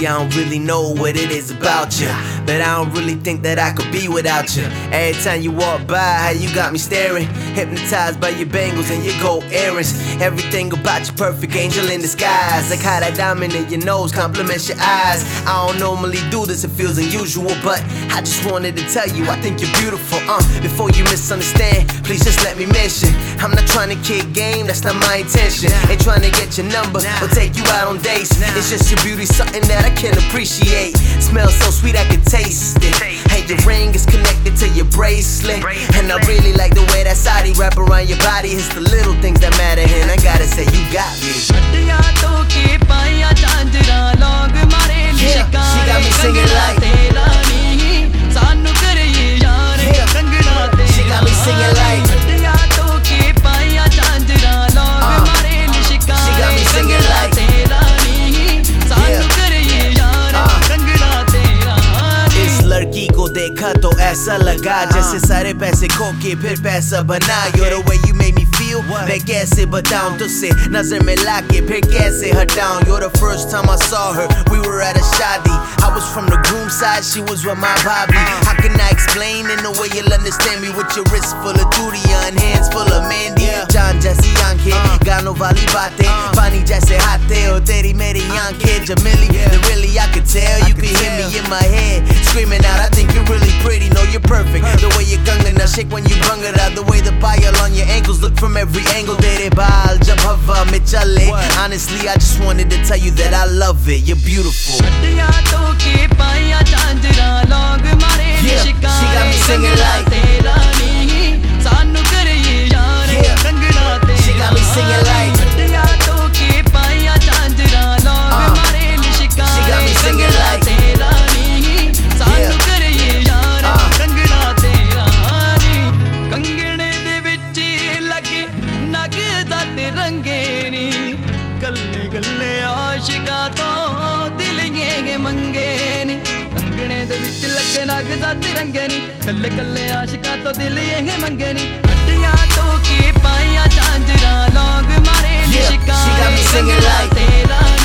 I don't really know what it is about you, but I don't really think that I could be without you. Every time you walk by, how you got me staring, hypnotized by your bangles and your gold earrings. Everything about you perfect, angel in disguise. Like how that diamond in your nose compliments your eyes. I don't normally do this, it feels unusual, but I just wanted to tell you I think you're beautiful. Before you misunderstand, please just let me mention, I'm not trying to kick game, that's not my intention. Ain't trying to get your number or take you out on dates. It's just your beauty, something that I can appreciate. Smells so sweet I can taste it. Hey, your ring is connected to your bracelet, and I really like the way that sari wrap around your body. It's the little things that matter, and I gotta say you got me. Yeah, she got me singing like, she got me singing like, she got me singing like, इस लड़की को देखा तो ऐसा लगा जैसे सारे पैसे खो के फिर पैसा बना. You're the way you made me feel, मैं कैसे बताऊं तुझसे नजर मिला के फिर कैसे हटाऊं. You're the first time I saw her, we were at a shadi. I was from the groom side, she was with my bobby. How can I explain in a way you'll understand me? With your wrist full of durian, hands full of Mandy. जान जैसी आंखें, गानों वाली बातें, पानी जैसे हाथे हो तेरी मेरी आंखें. जमीली, really I could tell, you could hear me in my head screaming out, I think you're really pretty, no you're perfect. The way you're gangna shake when you bang it out, the way the pile on your ankles look from every angle. Tere baal jab hava mein chale. Honestly, I just wanted to tell you that I love it, you're beautiful. Yeah, she got me singing like, yeah, she got me singing like, she got me singing like, गल्ले गल्ले आशिका तो दिल ये मंगे नी कंगने दे विच लगे नगदा तिरंगे नी गल्ले गल्ले आशिका तो दिल ये मंगे नी हड्डियां तो की पाइयां झांजरा लोग मारे नी शिकार she got me singing like,